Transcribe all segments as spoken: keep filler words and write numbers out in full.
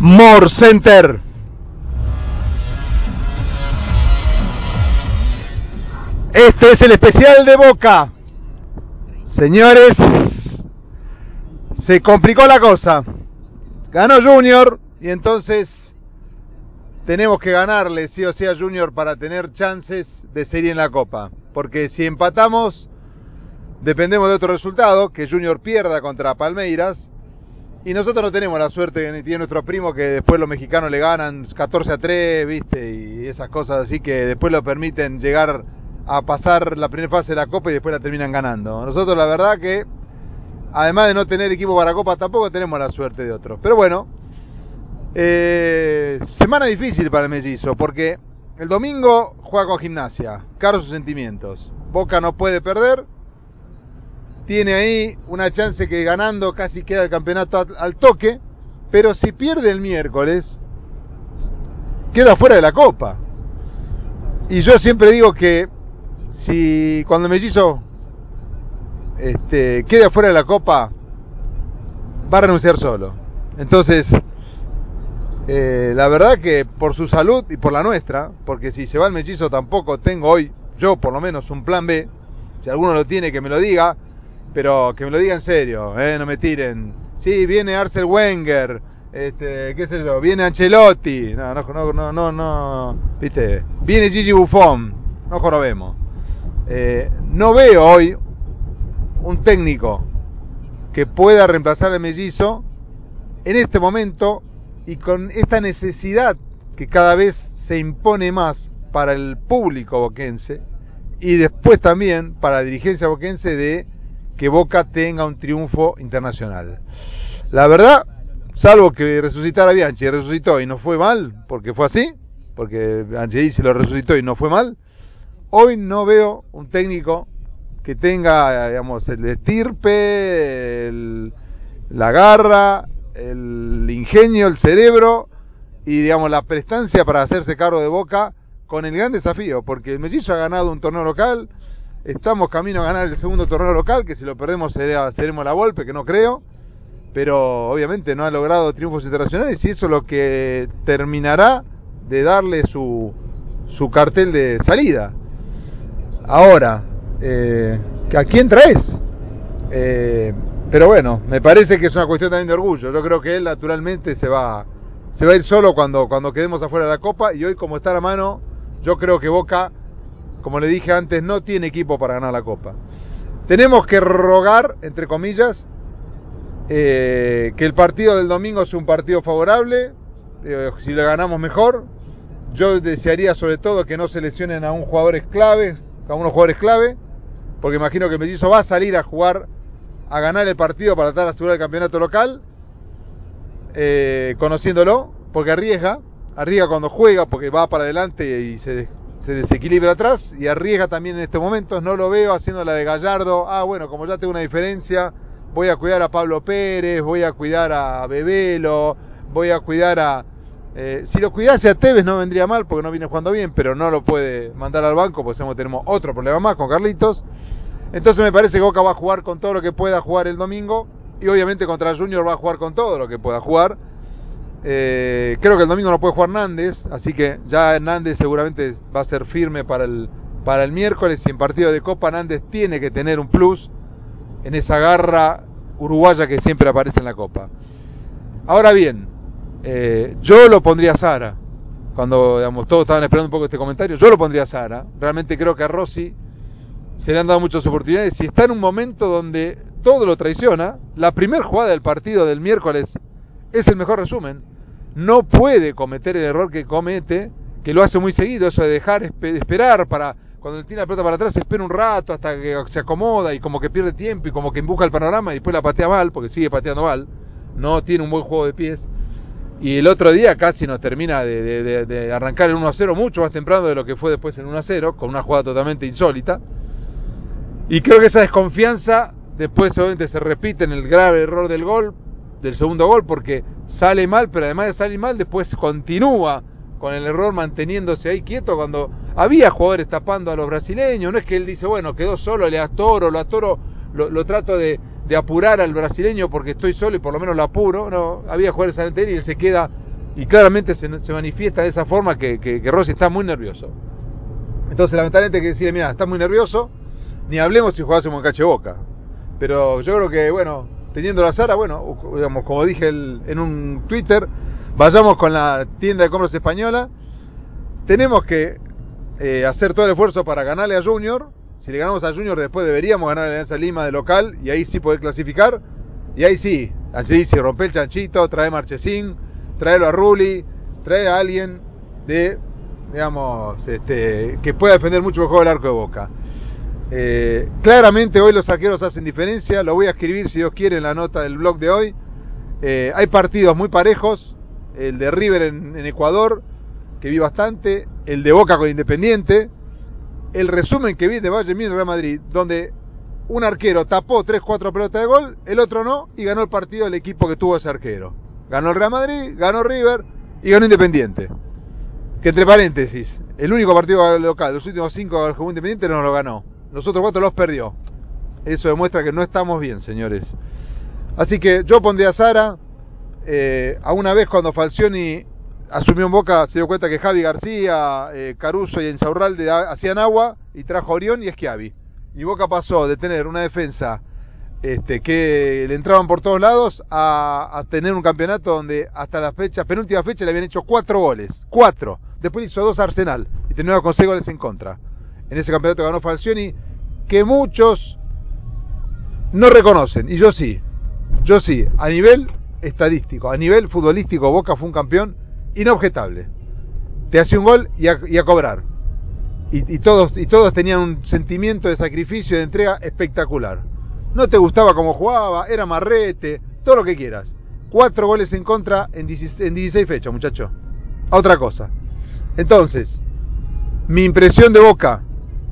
More Center. Este es el especial de Boca. Señores, se complicó la cosa. Ganó Junior y entonces tenemos que ganarle sí o sí a Junior para tener chances de seguir en la Copa. Porque si empatamos, dependemos de otro resultado, que Junior pierda contra Palmeiras. Y nosotros no tenemos la suerte que tiene nuestro primo, que después los mexicanos le ganan catorce a tres, ¿viste? Y esas cosas así que después lo permiten llegar a pasar la primera fase de la Copa y después la terminan ganando. Nosotros la verdad que, además de no tener equipo para Copa, tampoco tenemos la suerte de otros. Pero bueno, eh, semana difícil para el mellizo, porque el domingo juega con Gimnasia, caro sus sentimientos. Boca no puede perder, tiene ahí una chance que ganando casi queda el campeonato al, al toque, pero si pierde el miércoles, queda fuera de la Copa. Y yo siempre digo que si cuando el mellizo este, queda fuera de la Copa, va a renunciar solo. Entonces, eh, la verdad que por su salud y por la nuestra, porque si se va el mellizo tampoco tengo hoy, yo por lo menos, un plan B. Si alguno lo tiene, que me lo diga, pero que me lo diga en serio, ¿eh? No me tiren. Sí, viene Arsène Wenger, este, qué sé yo, viene Ancelotti, no, no, no, no, no, no, viste, viene Gigi Buffon, no jorobemos. Eh, no veo hoy un técnico que pueda reemplazar al mellizo en este momento y con esta necesidad que cada vez se impone más para el público boquense y después también para la dirigencia boquense de que Boca tenga un triunfo internacional. La verdad, salvo que resucitara a Bianchi, resucitó y no fue mal, porque fue así, porque Angelisi lo resucitó y no fue mal. Hoy no veo un técnico que tenga, digamos, el estirpe, el, la garra, el ingenio, el cerebro y, digamos, la prestancia para hacerse cargo de Boca con el gran desafío, porque el mellizo ha ganado un torneo local, estamos camino a ganar el segundo torneo local, que si lo perdemos será, seremos la Volpe, que no creo, pero obviamente no ha logrado triunfos internacionales y eso es lo que terminará de darle su, su cartel de salida. Ahora, eh, ¿a quién traes? Eh, pero bueno, me parece que es una cuestión también de orgullo. Yo creo que él naturalmente se va, se va a ir solo cuando, cuando quedemos afuera de la Copa. Y hoy, como está a la mano, yo creo que Boca, como le dije antes, no tiene equipo para ganar la Copa. Tenemos que rogar, entre comillas, eh, que el partido del domingo sea un partido favorable. Eh, si le ganamos mejor. Yo desearía sobre todo que no se lesionen a un jugadores claves. A unos jugadores clave, porque imagino que el mellizo va a salir a jugar, a ganar el partido para tratar de asegurar el campeonato local, eh, conociéndolo, porque arriesga, arriesga cuando juega, porque va para adelante y se, se desequilibra atrás, y arriesga también en estos momentos. No lo veo haciendo la de Gallardo, ah bueno, como ya tengo una diferencia, voy a cuidar a Pablo Pérez, voy a cuidar a Bebelo, voy a cuidar a... Eh, si lo cuidase a Tevez no vendría mal porque no viene jugando bien, pero no lo puede mandar al banco porque tenemos otro problema más con Carlitos. Entonces me parece que Boca va a jugar con todo lo que pueda jugar el domingo y obviamente contra Junior va a jugar con todo lo que pueda jugar. Eh, creo que el domingo no puede jugar Nández, así que ya Nández seguramente va a ser firme para el, para el miércoles, y en partido de Copa Nández tiene que tener un plus en esa garra uruguaya que siempre aparece en la Copa. Ahora bien, Eh, yo lo pondría a Sara. Cuando, digamos, todos estaban esperando un poco este comentario, yo lo pondría a Sara. Realmente creo que a Rossi se le han dado muchas oportunidades y está en un momento donde todo lo traiciona. La primera jugada del partido del miércoles es el mejor resumen. No puede cometer el error que comete, que lo hace muy seguido, eso de dejar esperar para, cuando le tira la pelota para atrás, espera un rato hasta que se acomoda y como que pierde tiempo y como que empuja el panorama y después la patea mal, porque sigue pateando mal, no tiene un buen juego de pies. Y el otro día casi nos termina de, de, de, de arrancar el uno a cero mucho más temprano de lo que fue después el uno a cero, con una jugada totalmente insólita. Y creo que esa desconfianza después obviamente se repite en el grave error del gol, del segundo gol, porque sale mal, pero además de salir mal, después continúa con el error manteniéndose ahí quieto cuando había jugadores tapando a los brasileños. No es que él dice, bueno, quedó solo, le atoro, lo atoro, lo, lo trato de... de apurar al brasileño porque estoy solo y por lo menos lo apuro. No, había jugadores adelante y él se queda y claramente se, se manifiesta de esa forma que, que, que Rossi está muy nervioso. Entonces lamentablemente hay que decirle, mira, está muy nervioso, ni hablemos si jugásemos en Cache Boca. Pero yo creo que, bueno, teniendo la Zara, bueno, digamos, como dije el, en un Twitter, vayamos con la tienda de compras española. Tenemos que eh, hacer todo el esfuerzo para ganarle a Junior. Si le ganamos a Junior, después deberíamos ganar a Alianza Lima de local, y ahí sí poder clasificar. Y ahí sí, así sí, rompe el chanchito, trae Marchesín, tráelo a Rulli, trae a alguien de, digamos, este, que pueda defender mucho mejor el arco de Boca. Eh, claramente hoy los arqueros hacen diferencia, lo voy a escribir si Dios quiere en la nota del blog de hoy. Eh, hay partidos muy parejos, el de River en, en Ecuador, que vi bastante, el de Boca con Independiente, el resumen que vi de Bayern Múnich Real Madrid, donde un arquero tapó tres cuatro pelotas de gol, el otro no, y ganó el partido el equipo que tuvo ese arquero. Ganó el Real Madrid, ganó River y ganó Independiente. Que entre paréntesis, el único partido local, los últimos cinco que jugó Independiente no lo ganó. Los otros cuatro los perdió. Eso demuestra que no estamos bien, señores. Así que yo pondría a Zara. Eh, a una vez cuando Falcioni asumió en Boca, se dio cuenta que Javi García, eh, Caruso y Insaurralde hacían agua, y trajo a Orión y Schiavi. Y Boca pasó de tener una defensa este, que le entraban por todos lados a, a tener un campeonato donde hasta la fecha, penúltima fecha, le habían hecho cuatro goles. Cuatro. Después hizo dos a Arsenal y terminó con seis goles en contra. En ese campeonato ganó Falcioni, que muchos no reconocen, y yo sí, yo sí, a nivel estadístico, a nivel futbolístico, Boca fue un campeón inobjetable. Te hace un gol y a, y a cobrar. Y, y, todos, y todos tenían un sentimiento de sacrificio, de entrega espectacular. No te gustaba cómo jugaba, era marrete, todo lo que quieras. Cuatro goles en contra en dieciséis fechas, muchacho. A otra cosa. Entonces, mi impresión de Boca,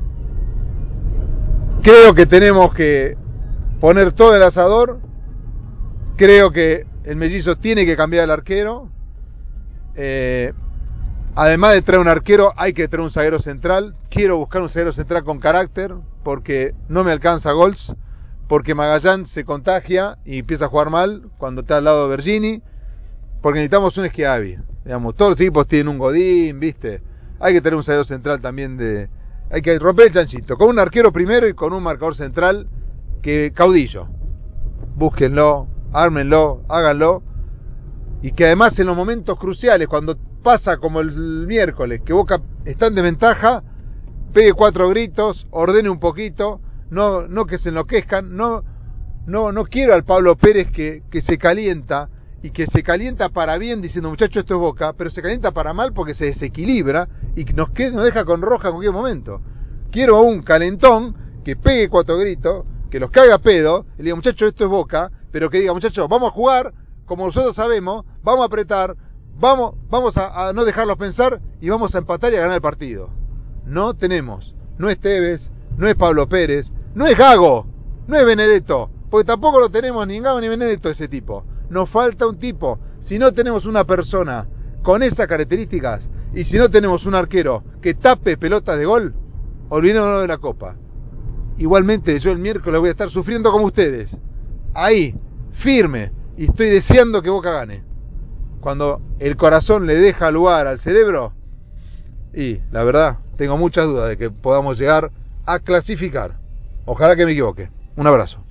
creo que tenemos que poner todo el asador. Creo que el mellizo tiene que cambiar el arquero. Eh, además de traer un arquero, hay que traer un zaguero central. Quiero buscar un zaguero central con carácter, porque no me alcanza gols, porque Magallán se contagia y empieza a jugar mal cuando está al lado de Bergini, porque necesitamos un Schiavi. Digamos, todos los equipos tienen un Godín, ¿viste? Hay que tener un zaguero central también de... Hay que romper el chanchito, con un arquero primero y con un marcador central que caudillo. Búsquenlo, ármenlo, háganlo. Y que además en los momentos cruciales, cuando pasa como el miércoles, que Boca está en desventaja, pegue cuatro gritos, ordene un poquito, no, no que se enloquezcan. No, no, no quiero al Pablo Pérez que, que se calienta, y que se calienta para bien diciendo, muchacho, esto es Boca, pero se calienta para mal porque se desequilibra y nos, queda, nos deja con roja en cualquier momento. Quiero a un calentón que pegue cuatro gritos, que los caga a pedo, y le diga, muchacho, esto es Boca, pero que diga, muchachos, vamos a jugar como nosotros sabemos, vamos a apretar, vamos, vamos a, a no dejarlos pensar, y vamos a empatar y a ganar el partido. No tenemos, no es Tevez, no es Pablo Pérez, no es Gago, no es Benedetto, porque tampoco lo tenemos ni Gago ni Benedetto ese tipo. Nos falta un tipo. Si no tenemos una persona con esas características, y si no tenemos un arquero que tape pelotas de gol, olvidémonos de la Copa. Igualmente yo el miércoles voy a estar sufriendo como ustedes, ahí, firme, y estoy deseando que Boca gane. Cuando el corazón le deja lugar al cerebro, y la verdad, tengo muchas dudas de que podamos llegar a clasificar. Ojalá que me equivoque. Un abrazo.